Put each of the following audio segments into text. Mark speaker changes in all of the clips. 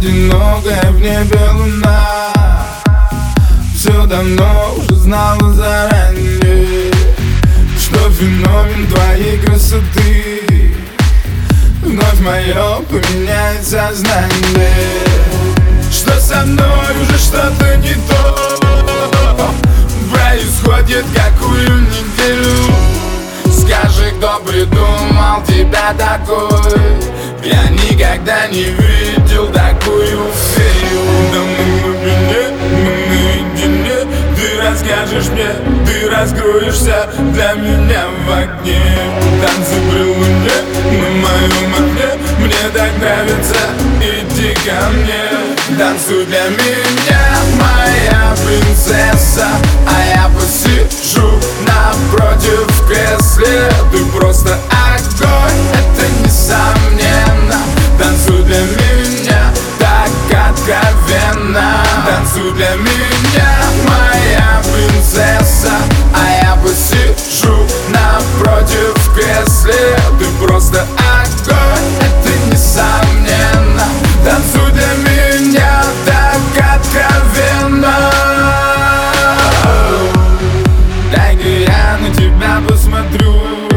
Speaker 1: одинокая в небе луна все давно уже знала заранее, что феномен твоей красоты вновь мое поменяет сознание, что со мной уже что-то не то происходит какую неделю. Скажи, кто придумал тебя такой? Я никогда не видел такую фею. Да мы в глубине, мы наедине. Ты расскажешь мне, ты раскроешься для меня в огне. Танцы при луне, на моем окне. Мне так нравится, иди ко мне. Танцуй для меня, моя принцесса, а я посижу напротив в кресле. Ты просто огонь, это несомненно. Танцуй для меня так откровенно. Танцуй для меня, моя принцесса, а я посижу напротив в кресле. Ты просто огонь, это несомненно. Танцуй для меня так откровенно. Дай-ка я на тебя посмотрю.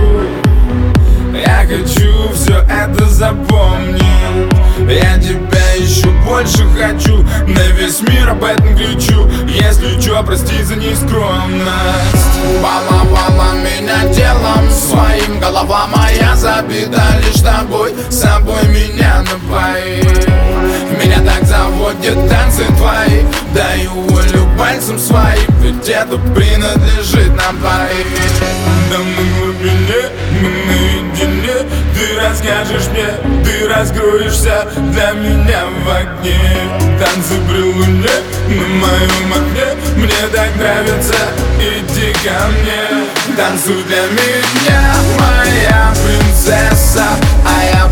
Speaker 1: Я хочу все это запомнить. Я тебя еще больше хочу. На весь мир об этом кричу. Если чё, прости за нескромность. Баловала меня телом своим. Голова моя забита лишь тобой. С собой меня напои. Меня так заводят танцы твои. Даю волю пальцем своим. Ведь это принадлежит нам двоим. Да мы в глубине, мы наедине. Ты расскажешь мне, ты раскроешься для меня в огне. Танцы при луне, на моем окне. Мне так нравится, иди ко мне. Танцуй для меня, моя принцесса, а я